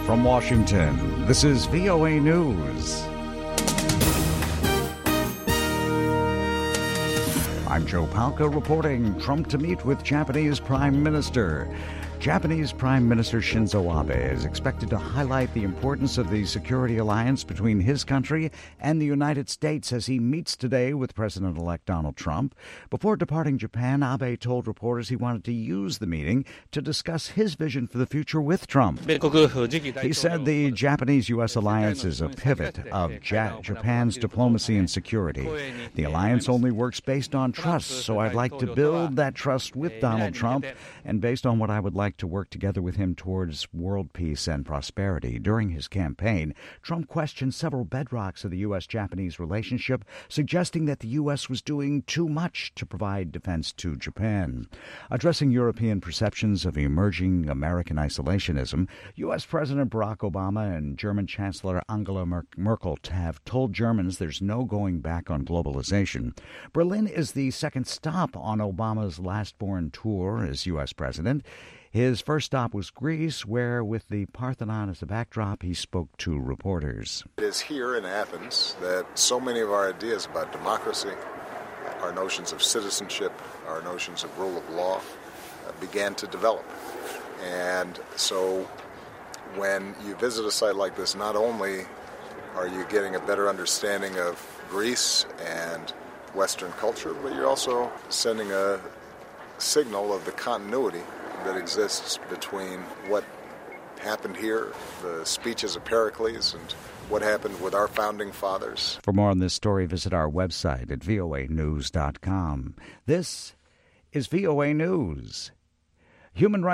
From Washington, this is VOA News. I'm Joe Palca reporting Trump to meet with Japanese Prime Minister. Japanese Prime Minister Shinzo Abe is expected to highlight the importance of the security alliance between his country and the United States as he meets today with President-elect Donald Trump. Before departing Japan, Abe told reporters he wanted to use the meeting to discuss his vision for the future with Trump. He said the Japanese-U.S. alliance is a pivot of Japan's diplomacy and security. The alliance only works based on trust, so I'd like to build that trust with Donald Trump and based on what I would like to work together with him towards world peace and prosperity. During his campaign, Trump questioned several bedrocks of the U.S.-Japanese relationship, suggesting that the U.S. was doing too much to provide defense to Japan. Addressing European perceptions of emerging American isolationism, U.S. President Barack Obama and German Chancellor Angela Merkel have told Germans there's no going back on globalization. Berlin is the second stop on Obama's last-born tour as U.S. president. His first stop was Greece, where, with the Parthenon as a backdrop, he spoke to reporters. It is here in Athens that so many of our ideas about democracy, our notions of citizenship, our notions of rule of law began to develop. And so when you visit a site like this, not only are you getting a better understanding of Greece and Western culture, but you're also sending a signal of the continuity that exists between what happened here, the speeches of Pericles, and what happened with our founding fathers. For more on this story, visit our website at voanews.com. This is VOA News. Human rights